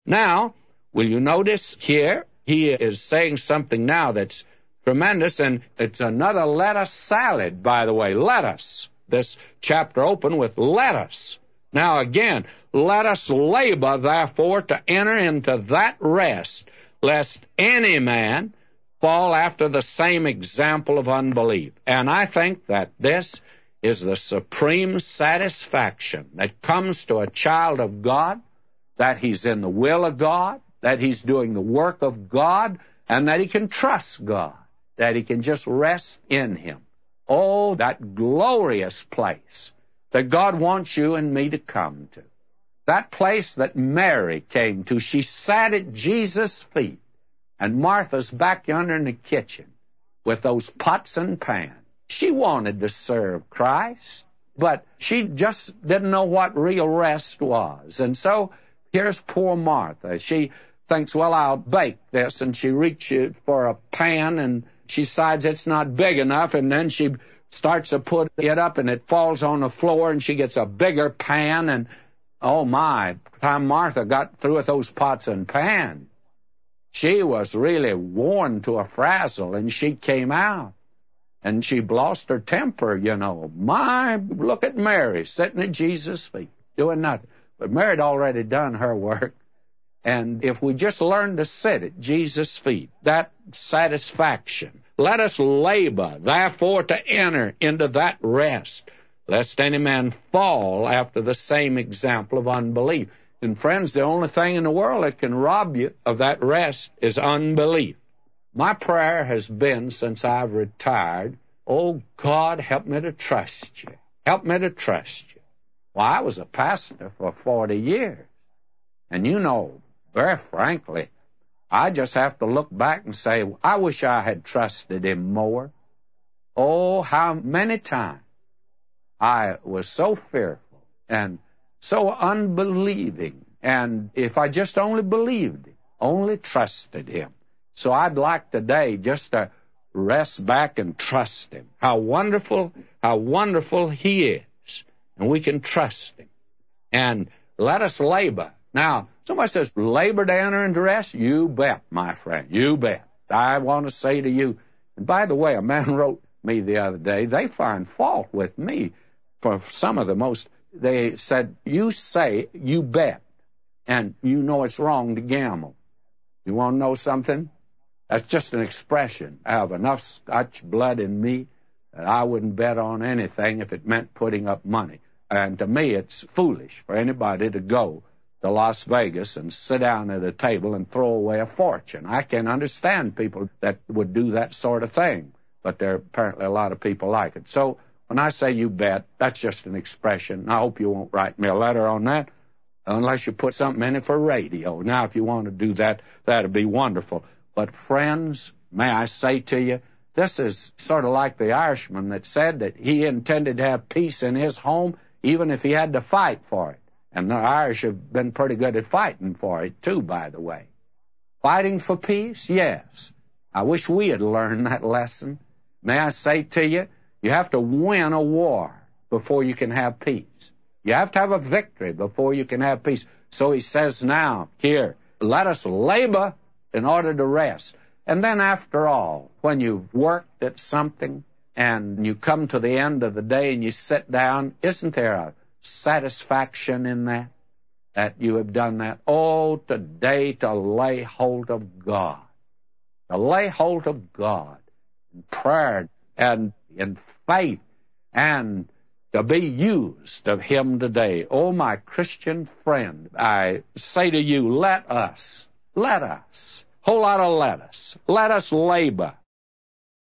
Now, will you notice here, he is saying something now that's tremendous, and it's another lettuce salad, by the way. Lettuce. This chapter opened with lettuce. Now again, let us labor, therefore, to enter into that rest, lest any man fall after the same example of unbelief. And I think that this is the supreme satisfaction that comes to a child of God, that he's in the will of God, that he's doing the work of God, and that he can trust God, that he can just rest in him. Oh, that glorious place that God wants you and me to come to. That place that Mary came to. She sat at Jesus' feet, and Martha's back yonder in the kitchen with those pots and pans. She wanted to serve Christ, but she just didn't know what real rest was. And so here's poor Martha. She thinks, well, I'll bake this, and she reaches for a pan, and she decides it's not big enough, and then she starts to put it up, and it falls on the floor, and she gets a bigger pan, and oh my, by the time Martha got through with those pots and pans, she was really worn to a frazzle, and she came out, and she lost her temper, you know. My, look at Mary sitting at Jesus' feet, doing nothing. But Mary had already done her work. And if we just learn to sit at Jesus' feet, that satisfaction. Let us labor, therefore, to enter into that rest, lest any man fall after the same example of unbelief. And friends, the only thing in the world that can rob you of that rest is unbelief. My prayer has been since I've retired, oh, God, help me to trust you. Help me to trust you. Well, I was a pastor for 40 years. And you know, very frankly, I just have to look back and say, I wish I had trusted him more. Oh, how many times I was so fearful and so unbelieving. And if I just only believed him, only trusted him. So I'd like today just to rest back and trust him. How wonderful he is. And we can trust him. And let us labor. Now, somebody says, labor to enter into rest? You bet, my friend, you bet. I want to say to you, and by the way, a man wrote me the other day, they find fault with me for some of the most, they said, you say, you bet, and you know it's wrong to gamble. You want to know something? That's just an expression. I have enough Scotch blood in me that I wouldn't bet on anything if it meant putting up money. And to me, it's foolish for anybody to go to Las Vegas and sit down at a table and throw away a fortune. I can understand people that would do that sort of thing, but there are apparently a lot of people like it. So when I say you bet, that's just an expression. I hope you won't write me a letter on that unless you put something in it for radio. Now, if you want to do that, that'd be wonderful. But friends, may I say to you, this is sort of like the Irishman that said that he intended to have peace in his home even if he had to fight for it. And the Irish have been pretty good at fighting for it, too, by the way. Fighting for peace? Yes. I wish we had learned that lesson. May I say to you, you have to win a war before you can have peace. You have to have a victory before you can have peace. So he says now, here, let us labor in order to rest. And then after all, when you've worked at something and you come to the end of the day and you sit down, isn't there a satisfaction in that you have done that? Oh, today to lay hold of God. To lay hold of God in prayer and in faith and to be used of him today. Oh, my Christian friend, I say to you, let us, whole lot of let us labor